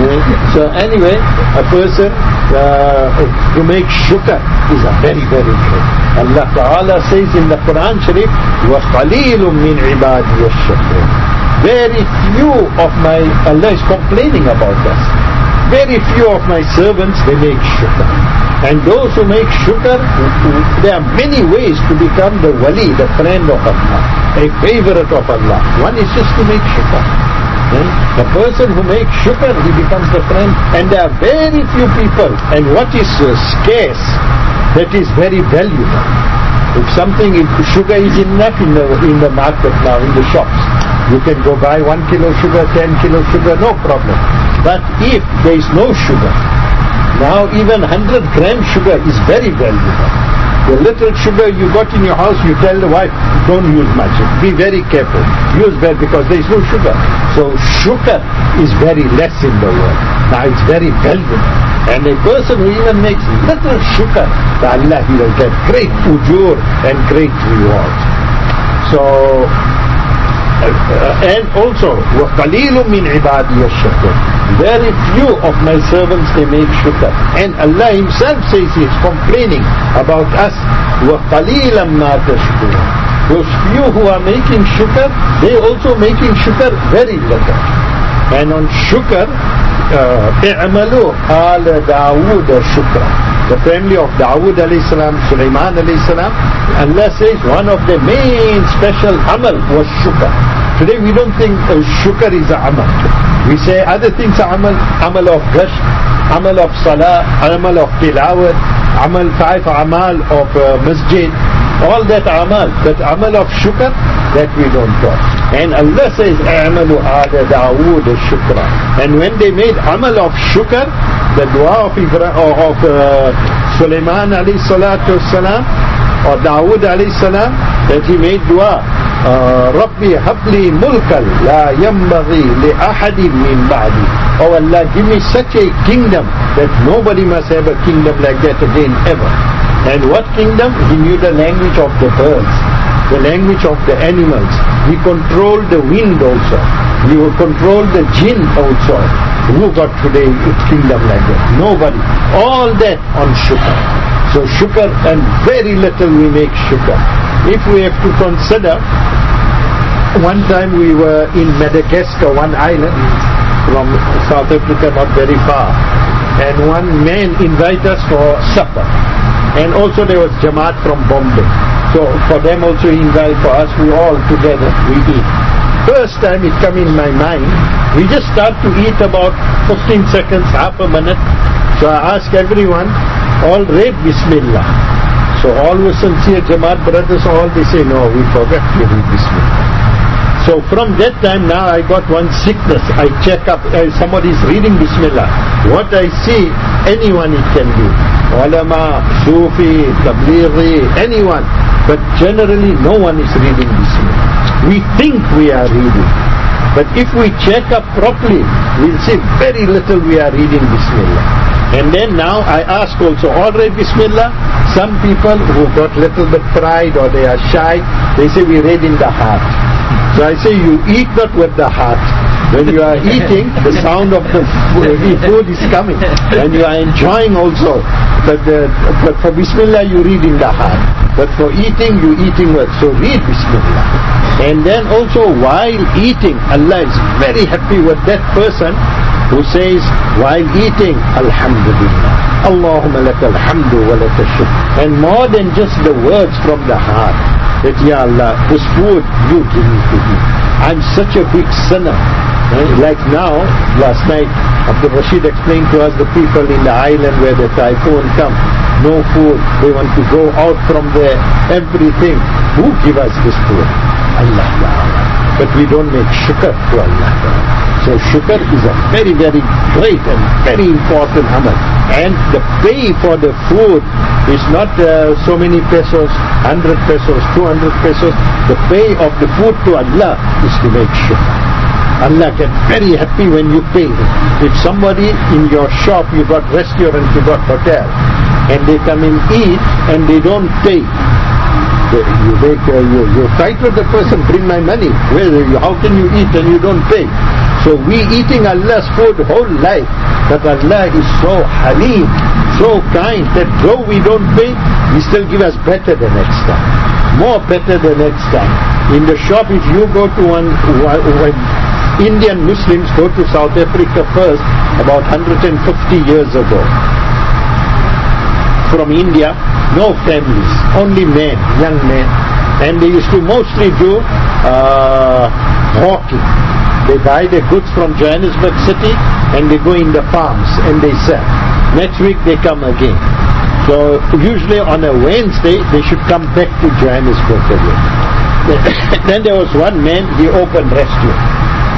S2: So anyway, a person uh, to make shukr is a very, very good. Allah Ta'ala says in the Quran Sharif, وَقَلِيلٌ مِّنْ عِبَادِيَ الشَّكُورِ. Very few of my, Allah is complaining about us. Very few of my servants, they make shukr. And those who make shukr, there are many ways to become the wali, the friend of Allah, a favorite of Allah. One is just to make shukr. Then the person who makes shukr, he becomes the friend. And there are very few people. And what is uh, scarce, that is very valuable. If something, if sugar is enough in the, in the market now, in the shops, you can go buy one kilo sugar, ten kilo sugar, no problem. But if there is no sugar, Now even one hundred gram sugar is very valuable. The little sugar you got in your house, you tell the wife, don't use much. Be very careful. Use well because there is no sugar. So sugar is very less in the world. Now it's very valuable. And a person who even makes little sugar, Allah, he will get great ujur and great reward. So, uh, and also, وَقَلِيلٌ مِّنْ عِبَادِيَ الشَّكُورِ. Very few of my servants, they make shukr. And Allah himself says, he is complaining about us. وَقَلِيلًا مَا تَشْكُرُونَ. Those few who are making shukr, they also making shukr very little. And on shukr, اعملوا آل داود شكرا. The family of Dawood alayhi salam, Sulaiman alayhi salam, Allah says one of the main special amal was shukr. Today we don't think uh, shukr is a amal. We say other things are amal, amal of gash, amal of salah, amal of tilawat, amal five amal of uh, masjid, all that amal. But amal of shukr, that we don't talk. And Allah says, "A'malu ala Dawood shukra." And when they made amal of shukr, the dua of Ibrahim, of uh, Sulaiman alayhi salatu salam, or Dawood alayhi salam, that he made dua, Rabbi habli mulkan la yambaghi li ahadin min ba'di. Oh Allah, give me such a kingdom that nobody must have a kingdom like that again ever. And what kingdom? He knew the language of the birds, the language of the animals. He controlled the wind also. He will control the jinn also. Who got today a kingdom like that? Nobody. All that on shukr. So shukr, and very little we make shukr. If we have to consider, one time we were in Madagascar, one island from South Africa, not very far, and one man invited us for supper. And also there was Jamaat from Bombay. So for them also he invited for us, we all together, we eat. First time it come in my mind, we just start to eat about fifteen seconds, half a minute. So I ask everyone, all read Bismillah. So all were sincere Jamaat brothers, all they say, no, we forgot to read Bismillah. So from that time now I got one sickness. I check up, uh, somebody is reading Bismillah. What I see, anyone it can do. Ulama, Sufi, Tablighi, anyone. But generally no one is reading Bismillah. We think we are reading. But if we check up properly, we'll see very little we are reading Bismillah. And then now I ask also, all right Bismillah, some people who got little bit pride or they are shy, they say we read in the heart. So I say you eat not with the heart. When you are eating, the sound of the food is coming. And you are enjoying also. But, uh, but for Bismillah you read in the heart. But for eating, you eating with. So read Bismillah. And then also while eating, Allah is very happy with that person who says while eating, Alhamdulillah, Allahumma laka alhamdu wa laka shukr. And more than just the words from the heart, that Ya Allah, this food you give me to eat. I'm such a big sinner. Eh? Like now, last night, Abdul Rashid explained to us the people in the island where the typhoon come, no food, they want to go out from there, everything. Who give us this food? Allah Ta'ala. But we don't make shukr to Allah Ta'ala. So shukr is a very, very great and very important amal. And the pay for the food is not uh, so many pesos, one hundred pesos, two hundred pesos. The pay of the food to Allah is to make shukr. Allah get very happy when you pay. If somebody in your shop, you got restaurant, you got hotel, and they come and eat and they don't pay, you make, uh, you, you fight with the person, bring my money. Well, how can you eat and you don't pay? So we eating Allah's food whole life, but Allah is so halim, so kind, that though we don't pay, He still give us better the next time, more better the next time. In the shop, if you go to one, when Indian Muslims go to South Africa first, about one hundred fifty years ago, from India, no families, only men, young men, and they used to mostly do uh, hawking. They buy the goods from Johannesburg city and they go in the farms and they sell. Next week they come again. So usually on a Wednesday they should come back to Johannesburg again. Then there was one man, he opened restaurant.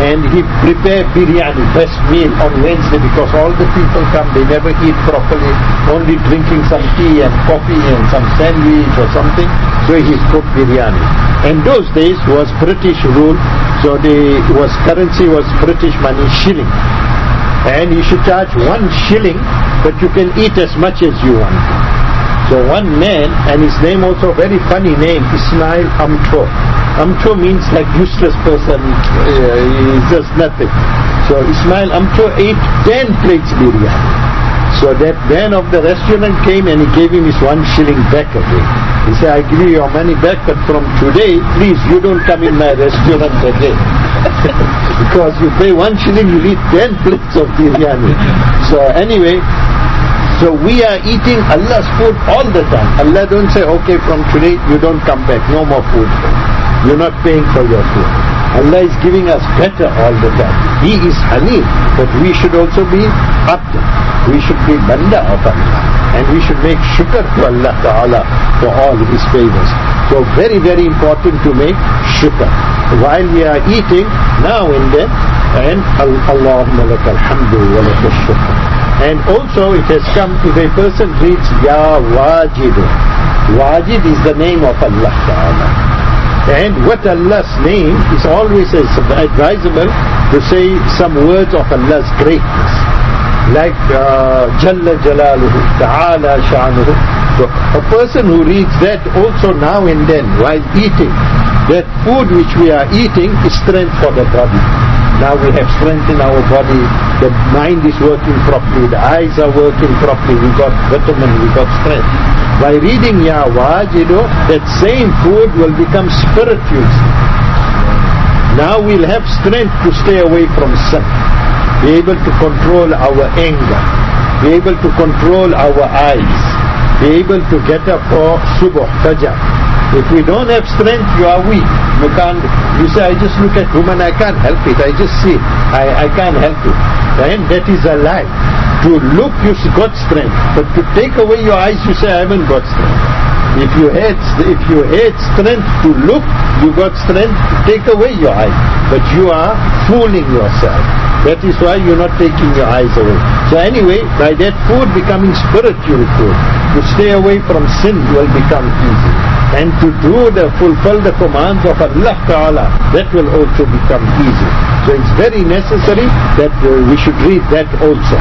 S2: and he prepared biryani, best meal on Wednesday, because all the people come, they never eat properly, only drinking some tea and coffee and some sandwich or something, so he cooked biryani. And those days was British rule, so the was currency was British money, shilling. And you should charge one shilling, but you can eat as much as you want. So one man, and his name also very funny name, Ismail Amto. Amto means like useless person, uh, he's just nothing. So Ismail Amto ate ten plates biryani. So that man of the restaurant came and he gave him his one shilling back again. He said, I give you your money back, but from today, please, you don't come in my restaurant again. Because you pay one shilling, you eat ten plates of biryani. So anyway, so we are eating Allah's food all the time. Allah don't say, okay, from today you don't come back, no more food. You're not paying for your food. Allah is giving us better all the time. He is Halim, but we should also be abd. We should be banda of Allah. And we should make shukr to Allah Ta'ala for all His favors. So very, very important to make shukr. While we are eating, now and then, and Allahumma lakal hamdu wa lakal shukr. And also it has come, if a person reads Ya Wajid, Wajid is the name of Allah Ta'ala. And what Allah's name is always advisable to say some words of Allah's greatness. Like uh, Jalla Jalaluhu, Ta'ala Sha'nuhu. So a person who reads that also now and then while eating, that food which we are eating is strength for the body. Now we have strength in our body, the mind is working properly, the eyes are working properly, we got vitamin, we got strength. By reading Ya Wajidu, that same food will become spiritual. Now we'll have strength to stay away from sin, be able to control our anger, be able to control our eyes, be able to get up for Subuh, Fajr. If we don't have strength, you are weak. You can't, you say, I just look at woman, I can't help it. I just see, I, I can't help it. And that is a lie. To look, you got strength. But to take away your eyes, you say, I haven't got strength. If you had, if you had strength to look, you got strength to take away your eyes. But you are fooling yourself. That is why you're not taking your eyes away. So anyway, by that food becoming spiritual food, to stay away from sin will become easy. And to do the, fulfill the commands of Allah Ta'ala, that will also become easy. So it's very necessary that uh, we should read that also.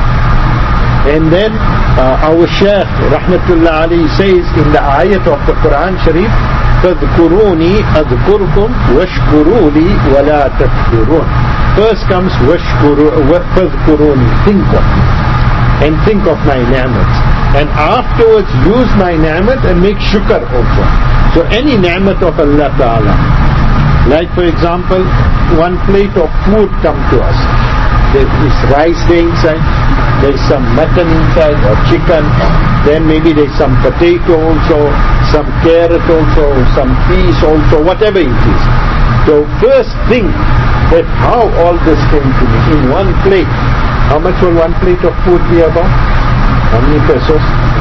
S2: And then uh, our Shaykh Rahmatullah Ali says in the ayat of the Quran Sharif, فَاذْكُرُونِي أَذْكُرْكُمْ وَاشْكُرُوا لِي وَلَا تَكْفُرُونَ. First comes فَاذْكُرُونِي, think of me, and think of my ni'mats. And afterwards use my ni'mat and make shukr also. So any ni'mat of Allah Ta'ala, like for example, one plate of food come to us. There is rice there inside, there is some mutton inside or chicken, then maybe there is some potato also, some carrot also, some peas also, whatever it is. So first think that how all this came to me in one plate. How much will one plate of food be about? How many pesos?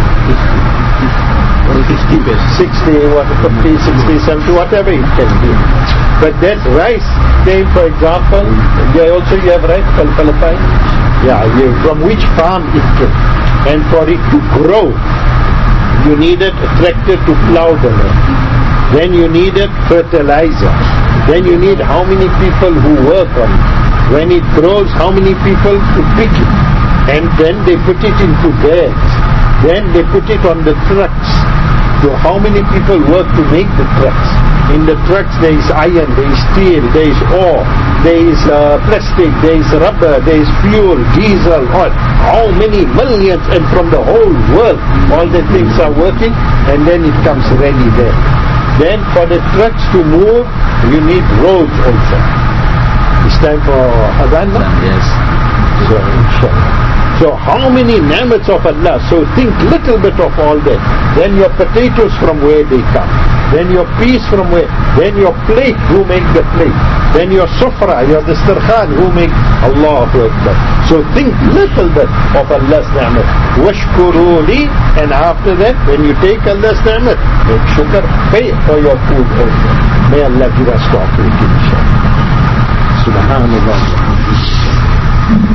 S2: fifty pesos. sixty, what, fifty, sixty, seventy, whatever it can be. But that rice came, for example, there also you have rice, Philippines. Yeah, you, from which farm it came. And for it to grow, you needed a tractor to plow the land. Then you needed fertilizer. Then you need how many people who work on it. When it grows, how many people to pick it. And then they put it into bags. Then they put it on the trucks. So how many people work to make the trucks? In the trucks there is iron, there is steel, there is ore, there is uh, plastic, there is rubber, there is fuel, diesel, oil. How many millions, and from the whole world all the things are working, and then it comes ready there. Then for the trucks to move, you need roads also. It's time for Adhan?
S1: Yes.
S2: So, inshallah. So how many ni'mats of Allah? So think little bit of all that. Then your potatoes, from where they come. Then your peas, from where. Then your plate, who make the plate. Then your sufra, your dastarkhan, who make Allahu Akbar. So think little bit of Allah's ni'mat. Washkuru li, and after that, when you take Allah's ni'mat, make shukr, pay for your food also. May Allah give us tawfiq, inshallah. Subhanallah.